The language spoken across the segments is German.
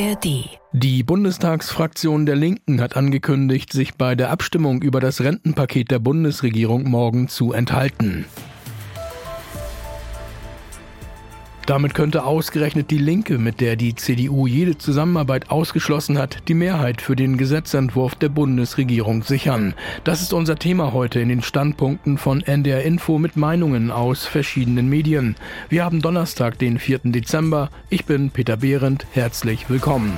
ARD. Die Bundestagsfraktion der Linken hat angekündigt, sich bei der Abstimmung über das Rentenpaket der Bundesregierung morgen zu enthalten. Damit könnte ausgerechnet die Linke, mit der die CDU jede Zusammenarbeit ausgeschlossen hat, die Mehrheit für den Gesetzentwurf der Bundesregierung sichern. Das ist unser Thema heute in den Standpunkten von NDR Info mit Meinungen aus verschiedenen Medien. Wir haben Donnerstag, den 4. Dezember. Ich bin Peter Behrendt. Herzlich willkommen.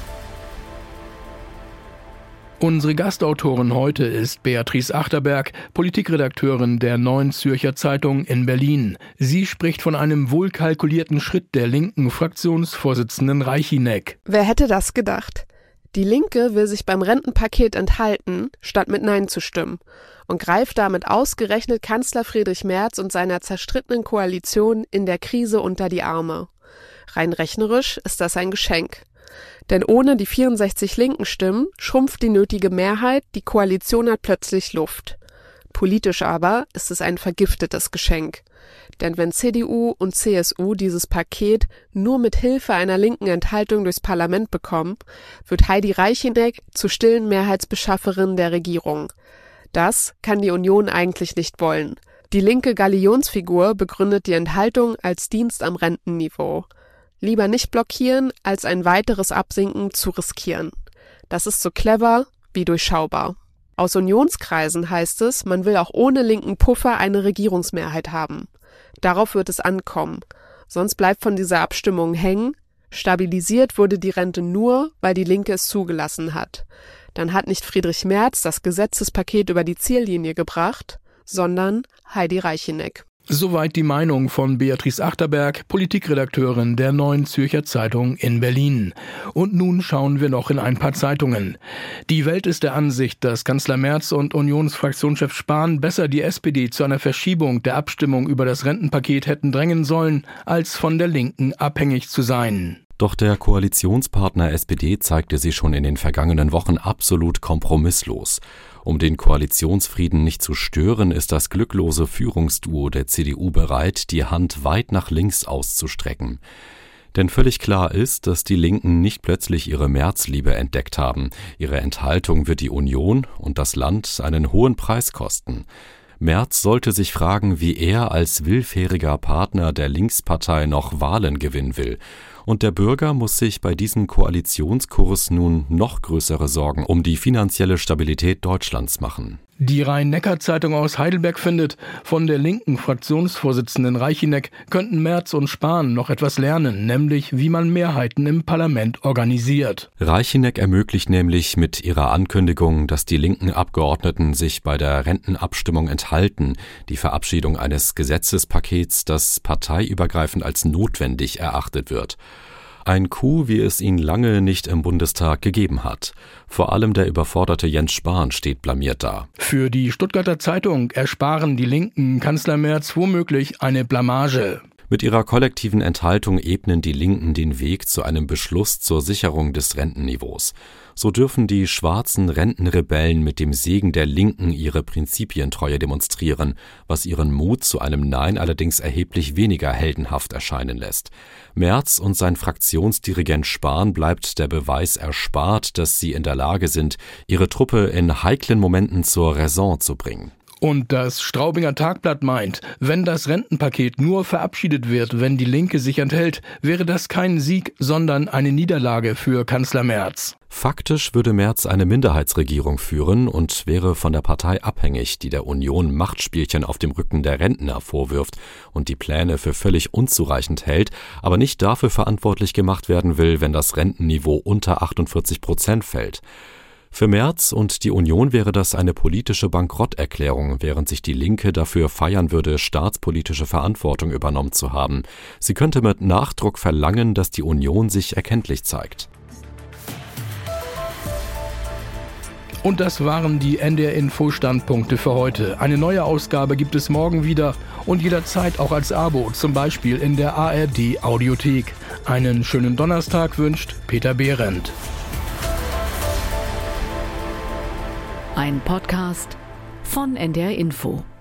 Unsere Gastautorin heute ist Beatrice Achterberg, Politikredakteurin der Neuen Zürcher Zeitung in Berlin. Sie spricht von einem wohlkalkulierten Schritt der linken Fraktionsvorsitzenden Reichinek. Wer hätte das gedacht? Die Linke will sich beim Rentenpaket enthalten, statt mit Nein zu stimmen und greift damit ausgerechnet Kanzler Friedrich Merz und seiner zerstrittenen Koalition in der Krise unter die Arme. Rein rechnerisch ist das ein Geschenk. Denn ohne die 64 linken Stimmen schrumpft die nötige Mehrheit, die Koalition hat plötzlich Luft. Politisch aber ist es ein vergiftetes Geschenk. Denn wenn CDU und CSU dieses Paket nur mit Hilfe einer linken Enthaltung durchs Parlament bekommen, wird Heidi Reichinek zur stillen Mehrheitsbeschafferin der Regierung. Das kann die Union eigentlich nicht wollen. Die linke Galionsfigur begründet die Enthaltung als Dienst am Rentenniveau. Lieber nicht blockieren, als ein weiteres Absinken zu riskieren. Das ist so clever wie durchschaubar. Aus Unionskreisen heißt es, man will auch ohne linken Puffer eine Regierungsmehrheit haben. Darauf wird es ankommen. Sonst bleibt von dieser Abstimmung hängen. Stabilisiert wurde die Rente nur, weil die Linke es zugelassen hat. Dann hat nicht Friedrich Merz das Gesetzespaket über die Ziellinie gebracht, sondern Heidi Reichinek. Soweit die Meinung von Beatrice Achterberg, Politikredakteurin der Neuen Zürcher Zeitung in Berlin. Und nun schauen wir noch in ein paar Zeitungen. Die Welt ist der Ansicht, dass Kanzler Merz und Unionsfraktionschef Spahn besser die SPD zu einer Verschiebung der Abstimmung über das Rentenpaket hätten drängen sollen, als von der Linken abhängig zu sein. Doch der Koalitionspartner SPD zeigte sich schon in den vergangenen Wochen absolut kompromisslos. Um den Koalitionsfrieden nicht zu stören, ist das glücklose Führungsduo der CDU bereit, die Hand weit nach links auszustrecken. Denn völlig klar ist, dass die Linken nicht plötzlich ihre Märzliebe entdeckt haben. Ihre Enthaltung wird die Union und das Land einen hohen Preis kosten. Merz sollte sich fragen, wie er als willfähriger Partner der Linkspartei noch Wahlen gewinnen will. Und der Bürger muss sich bei diesem Koalitionskurs nun noch größere Sorgen um die finanzielle Stabilität Deutschlands machen. Die Rhein-Neckar-Zeitung aus Heidelberg findet, von der linken Fraktionsvorsitzenden Reichinek könnten Merz und Spahn noch etwas lernen, nämlich wie man Mehrheiten im Parlament organisiert. Reichinek ermöglicht nämlich mit ihrer Ankündigung, dass die linken Abgeordneten sich bei der Rentenabstimmung enthalten, die Verabschiedung eines Gesetzespakets, das parteiübergreifend als notwendig erachtet wird. Ein Coup, wie es ihn lange nicht im Bundestag gegeben hat. Vor allem der überforderte Jens Spahn steht blamiert da. Für die Stuttgarter Zeitung ersparen die Linken Kanzler Merz womöglich eine Blamage. Mit ihrer kollektiven Enthaltung ebnen die Linken den Weg zu einem Beschluss zur Sicherung des Rentenniveaus. So dürfen die schwarzen Rentenrebellen mit dem Segen der Linken ihre Prinzipientreue demonstrieren, was ihren Mut zu einem Nein allerdings erheblich weniger heldenhaft erscheinen lässt. Merz und sein Fraktionsdirigent Spahn bleibt der Beweis erspart, dass sie in der Lage sind, ihre Truppe in heiklen Momenten zur Raison zu bringen. Und das Straubinger Tagblatt meint, wenn das Rentenpaket nur verabschiedet wird, wenn die Linke sich enthält, wäre das kein Sieg, sondern eine Niederlage für Kanzler Merz. Faktisch würde Merz eine Minderheitsregierung führen und wäre von der Partei abhängig, die der Union Machtspielchen auf dem Rücken der Rentner vorwirft und die Pläne für völlig unzureichend hält, aber nicht dafür verantwortlich gemacht werden will, wenn das Rentenniveau unter 48% fällt. Für Merz und die Union wäre das eine politische Bankrotterklärung, während sich die Linke dafür feiern würde, staatspolitische Verantwortung übernommen zu haben. Sie könnte mit Nachdruck verlangen, dass die Union sich erkenntlich zeigt. Und das waren die NDR-Info-Standpunkte für heute. Eine neue Ausgabe gibt es morgen wieder und jederzeit auch als Abo, zum Beispiel in der ARD-Audiothek. Einen schönen Donnerstag wünscht Peter Behrendt. Ein Podcast von NDR Info.